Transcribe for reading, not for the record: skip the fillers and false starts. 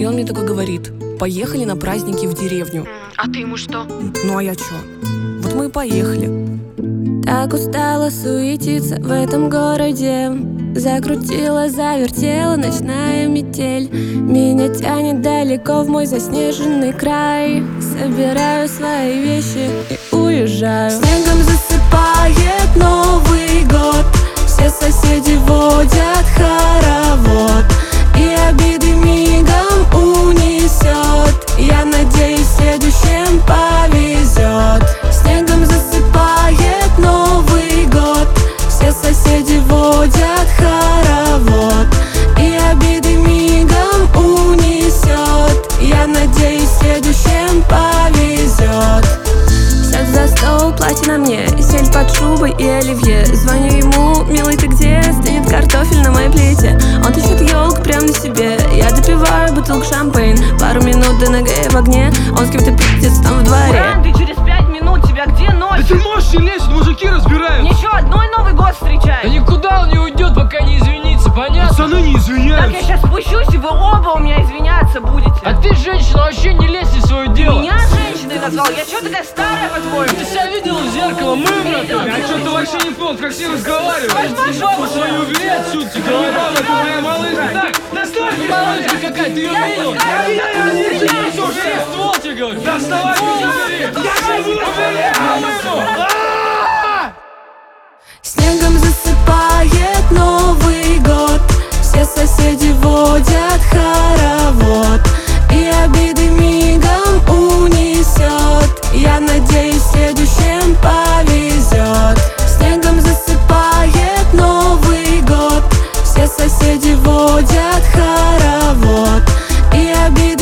он мне такой говорит: поехали на праздники в деревню. А ты ему что? Ну а я чё? Вот мы и поехали. Так устала суетиться в этом городе. Закрутила, завертела ночная метель. Меня тянет далеко в мой заснеженный край. Собираю свои вещи и уезжаю. Снегом засыпает Новый год. Все соседи водят хоровод, и обиды мигом унесет. Я надеюсь, следующим повезет. Снегом засыпает Новый год. Все соседи водят хоровод, и обиды мигом унесет. Я надеюсь, следующим повезет. Сяду за стол, платье на мне, сель под шубой и оливье. Звоню ему: милый, ты где? Стынет картофель на моей плите. Он тащит елку прямо на себе. Я допиваю бутылку шампейн. Пару минут до ноги в огне. Он с кем-то пиздится там в дворе. Ты через 5 минут, тебя где ночь? Да ты можешь не лезть, мужики разбираются. Ничего, одной Новый год встречай. Да никуда он не уйдет, пока не извинится, понятно? Пацаны не Так, извиняются. я сейчас спущусь, и вы оба у меня извиняться будете. А ты, женщина, вообще не лезь в свое дело. Меня женщиной назвал? Я что, такая старая, по-твоему? Ты себя видела в зеркало, мымра ты? Я что-то вообще не понял, как с ней разговаривать. Пошел, Свою убери отсюда, тебе не мама, это моя малышка. Так, доставь меня. Малышка какая, ты ее видел? Я Ствол тебе говорю. доставай меня, убери. Я не убери. Снегом засыпает Новый год. Все соседи водят хоровод, и обиды мигом унесет. Я надеюсь, следующим повезет. Снегом засыпает Новый год. Все соседи водят хоровод, и обиды